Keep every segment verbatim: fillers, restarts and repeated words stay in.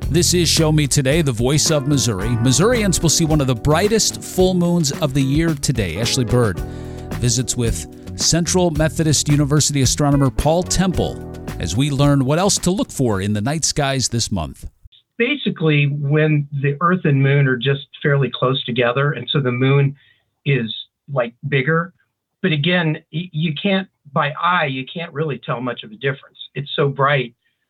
This is Show Me Today, the voice of Missouri. Missourians will see one of the brightest full moons of the year today. Ashley Bird visits with Central Methodist University astronomer Paul Temple as we learn what else to look for in the night skies this month. Basically, when the Earth and Moon are just fairly close together, and so the Moon is like bigger. But again, you can't, by eye, you can't really tell much of a difference. It's so bright.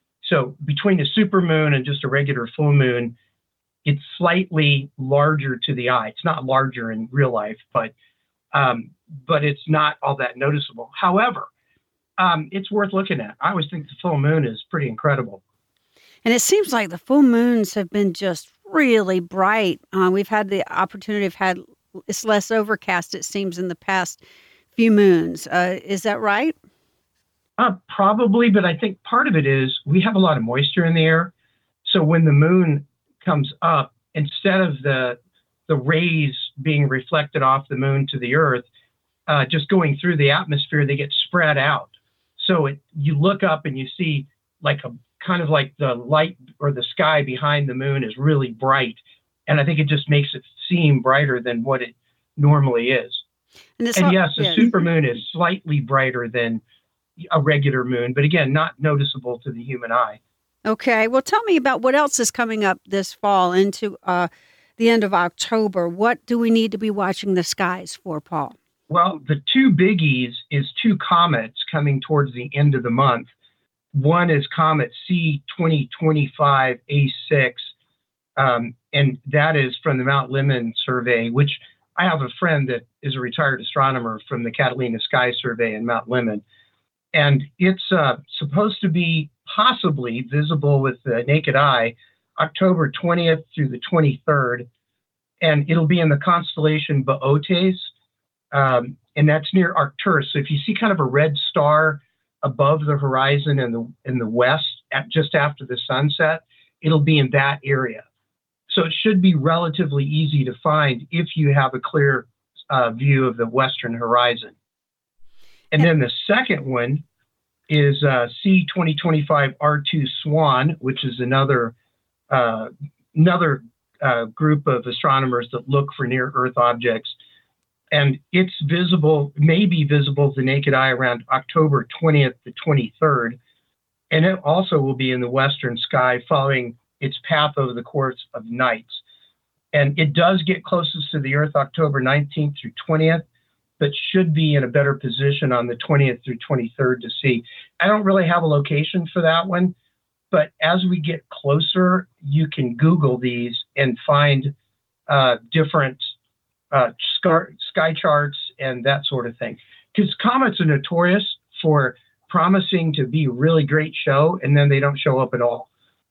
So between a supermoon and just a regular full moon, it's slightly larger to the eye. It's not larger in real life, but um, but it's not all that noticeable. However, um, it's worth looking at. I always think the full moon is pretty incredible. And it seems like the full moons have been just really bright. Uh, we've had the opportunity of had it's less overcast, it seems, in the past few moons. Uh, is that right? Uh, probably, but I think part of it is we have a lot of moisture in the air. So when the moon comes up, instead of the the rays being reflected off the moon to the Earth, uh, just going through the atmosphere, they get spread out. So it, you look up and you see like a kind of like the light or the sky behind the moon is really bright. And I think it just makes it seem brighter than what it normally is. And, and all, yes, a yes. supermoon is slightly brighter than a regular moon, but again, not noticeable to the human eye. Okay. Well, tell me about what else is coming up this fall into uh, the end of October. What do we need to be watching the skies for, Paul? Well, the two biggies is two comets coming towards the end of the month. One is Comet C twenty twenty-five A six, um, and that is from the Mount Lemmon survey, which I have a friend that is a retired astronomer from the Catalina Sky Survey in Mount Lemmon. And it's uh, supposed to be possibly visible with the naked eye October twentieth through the twenty-third. And it'll be in the constellation Boötes, um, and that's near Arcturus. So if you see kind of a red star above the horizon in the in the west, at, just after the sunset, it'll be in that area. So it should be relatively easy to find if you have a clear uh, view of the western horizon. And then the second one is uh, C twenty twenty-five R two Swan, which is another uh, another uh, group of astronomers that look for near-Earth objects. And it's visible, may be visible to the naked eye around October twentieth to twenty-third. And it also will be in the western sky following its path over the course of nights. And it does get closest to the Earth October nineteenth through twentieth, but should be in a better position on the twentieth through twenty-third to see. I don't really have a location for that one, but as we get closer, you can Google these and find uh, different uh, sky charts and that sort of thing. Because comets are notorious for promising to be a really great show, and then they don't show up at all.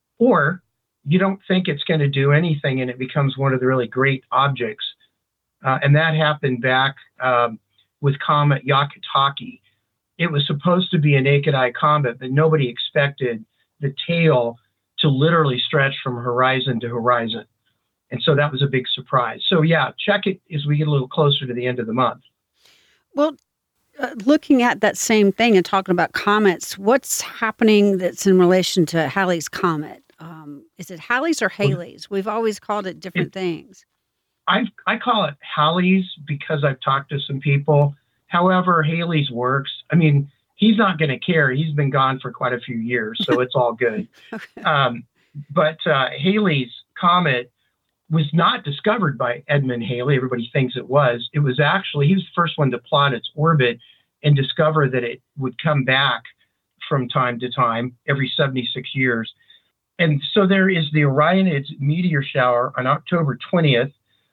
Or you don't think it's going to do anything, and it becomes one of the really great objects. Uh, and that happened back um, with Comet Yakutaki. It was supposed to be a naked eye comet, but nobody expected the tail to literally stretch from horizon to horizon. And so that was a big surprise. So yeah, check it as we get a little closer to the end of the month. Well, uh, looking at that same thing and talking about comets, what's happening that's in relation to Halley's Comet? Um, is it Halley's or Halley's? We've always called it different it, things. I I call it Halley's because I've talked to some people. However, Halley's works. I mean, he's not going to care. He's been gone for quite a few years, so it's all good. Okay. Um, but uh, Halley's Comet was not discovered by Edmund Halley. Everybody thinks it was. It was actually, he was the first one to plot its orbit and discover that it would come back from time to time, every seventy-six years. And so there is the Orionid meteor shower on October twentieth.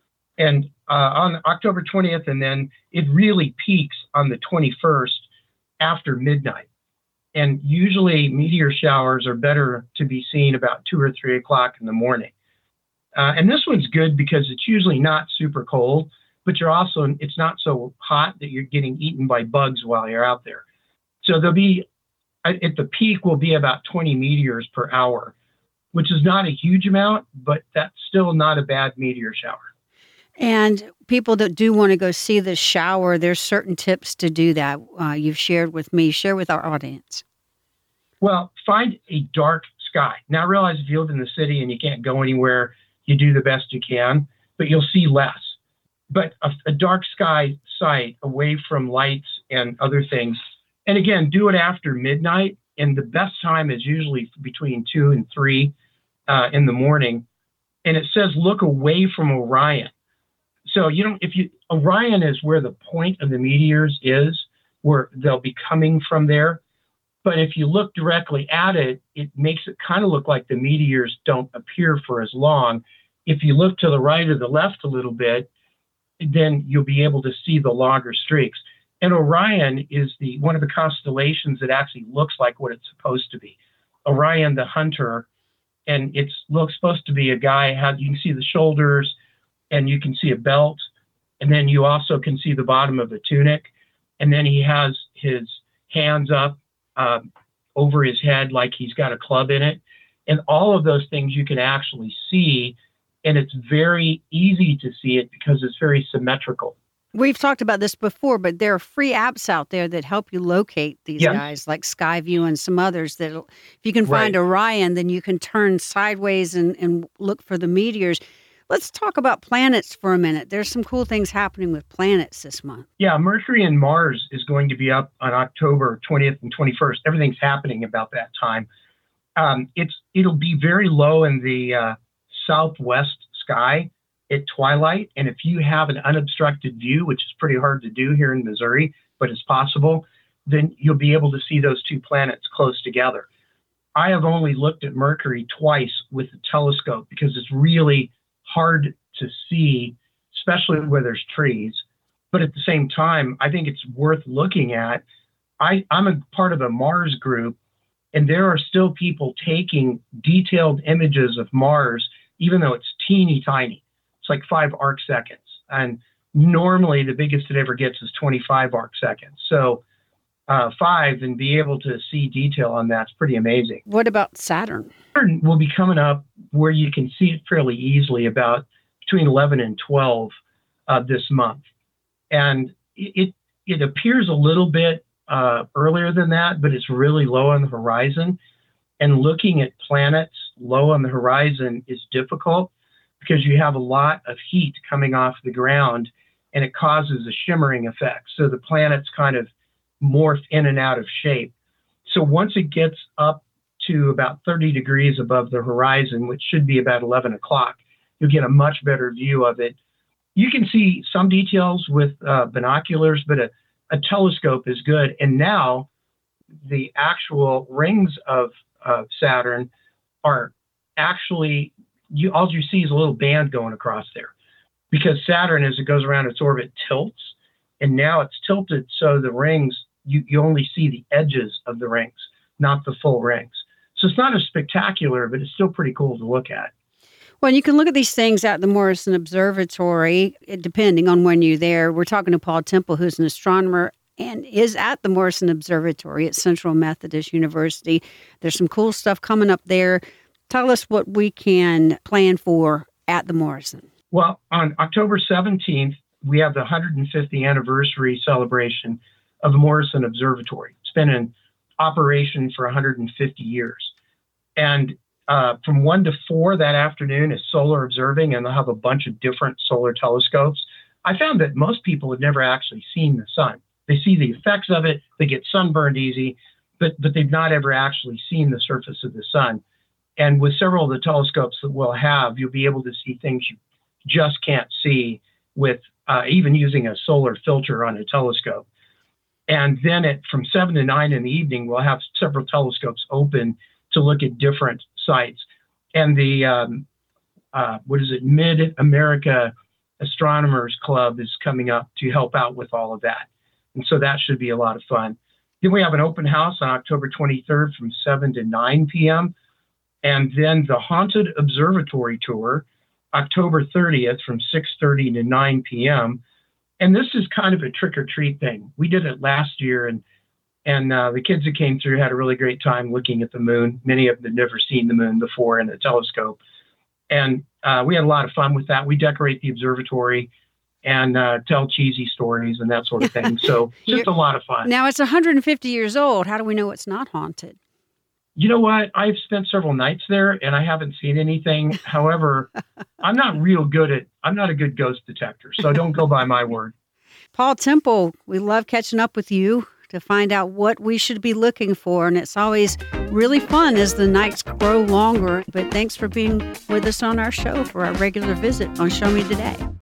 And uh, on October twentieth, and then it really peaks on the twenty-first after midnight. And usually meteor showers are better to be seen about two or three o'clock in the morning. Uh, and this one's good because it's usually not super cold, but you're also, it's not so hot that you're getting eaten by bugs while you're out there. So there'll be, at the peak will be about twenty meteors per hour, which is not a huge amount, but that's still not a bad meteor shower. And people that do want to go see the shower, there's certain tips to do that uh, you've shared with me. Share with our audience. Well, find a dark sky. Now, I realize if you live in the city and you can't go anywhere, you do the best you can, but you'll see less. But a, a dark sky sight away from lights and other things, and again, do it after midnight. And the best time is usually between two and three uh, in the morning. And it says, look away from Orion. So, you know, if you, Orion is where the point of the meteors is, where they'll be coming from there. But if you look directly at it, it makes it kind of look like the meteors don't appear for as long. If you look to the right or the left a little bit, then you'll be able to see the longer streaks. And Orion is the one of the constellations that actually looks like what it's supposed to be. Orion the Hunter, and it's looks supposed to be a guy. How you can see the shoulders, and you can see a belt, and then you also can see the bottom of a tunic, and then he has his hands up uh, over his head like he's got a club in it, and all of those things you can actually see, and it's very easy to see it because it's very symmetrical. We've talked about this before, but there are free apps out there that help you locate these yes. guys, like Skyview and some others. That if you can find right. Orion, then you can turn sideways and, and look for the meteors. Let's talk about planets for a minute. There's some cool things happening with planets this month. Yeah, Mercury and Mars is going to be up on October twentieth and twenty-first. Everything's happening about that time. Um, it's it'll be very low in the uh, southwest sky at twilight, and if you have an unobstructed view, which is pretty hard to do here in Missouri, but it's possible, then you'll be able to see those two planets close together. I have only looked at Mercury twice with a telescope because it's really hard to see, especially where there's trees. But at the same time, I think it's worth looking at. I, I'm a part of a Mars group, and there are still people taking detailed images of Mars, even though it's teeny tiny. It's like five arc seconds. And normally the biggest it ever gets is twenty-five arc seconds. So uh, five and be able to see detail on that's pretty amazing. What about Saturn? Saturn will be coming up where you can see it fairly easily about between eleven and twelve uh, this month. And it, it appears a little bit uh, earlier than that, but it's really low on the horizon. And looking at planets low on the horizon is difficult, because you have a lot of heat coming off the ground, and it causes a shimmering effect. So the planets kind of morph in and out of shape. So once it gets up to about thirty degrees above the horizon, which should be about eleven o'clock, you'll get a much better view of it. You can see some details with uh, binoculars, but a, a telescope is good. And now the actual rings of uh, Saturn are actually You, all you see is a little band going across there, because Saturn, as it goes around its orbit, tilts, and now it's tilted so the rings, you, you only see the edges of the rings, not the full rings. So it's not as spectacular, but it's still pretty cool to look at. Well, you can look at these things at the Morrison Observatory, depending on when you're there. We're talking to Paul Temple, who's an astronomer and is at the Morrison Observatory at Central Methodist University. There's some cool stuff coming up there. Tell us what we can plan for at the Morrison. Well, on October seventeenth, we have the one hundred fiftieth anniversary celebration of the Morrison Observatory. It's been in operation for one hundred fifty years. And uh, from one to four that afternoon is solar observing, and they'll have a bunch of different solar telescopes. I found that most people have never actually seen the sun. They see the effects of it, they get sunburned easy, but, but they've not ever actually seen the surface of the sun. And with several of the telescopes that we'll have, you'll be able to see things you just can't see with uh, even using a solar filter on a telescope. And then at from seven to nine in the evening, we'll have several telescopes open to look at different sites. And the, um, uh, what is it, Mid-America Astronomers Club is coming up to help out with all of that. And so that should be a lot of fun. Then we have an open house on October twenty-third from seven to nine p.m., and then the Haunted Observatory Tour, October thirtieth from six thirty to nine p.m. And this is kind of a trick-or-treat thing. We did it last year, and and uh, the kids that came through had a really great time looking at the moon. Many of them had never seen the moon before in a telescope. And uh, we had a lot of fun with that. We decorate the observatory and uh, tell cheesy stories and that sort of thing. So just a lot of fun. Now, it's one hundred fifty years old. How do we know it's not haunted? You know what? I've spent several nights there and I haven't seen anything. However, I'm not real good at, I'm not a good ghost detector, so don't go by my word. Paul Temple, we love catching up with you to find out what we should be looking for. And it's always really fun as the nights grow longer. But thanks for being with us on our show for our regular visit on Show Me Today.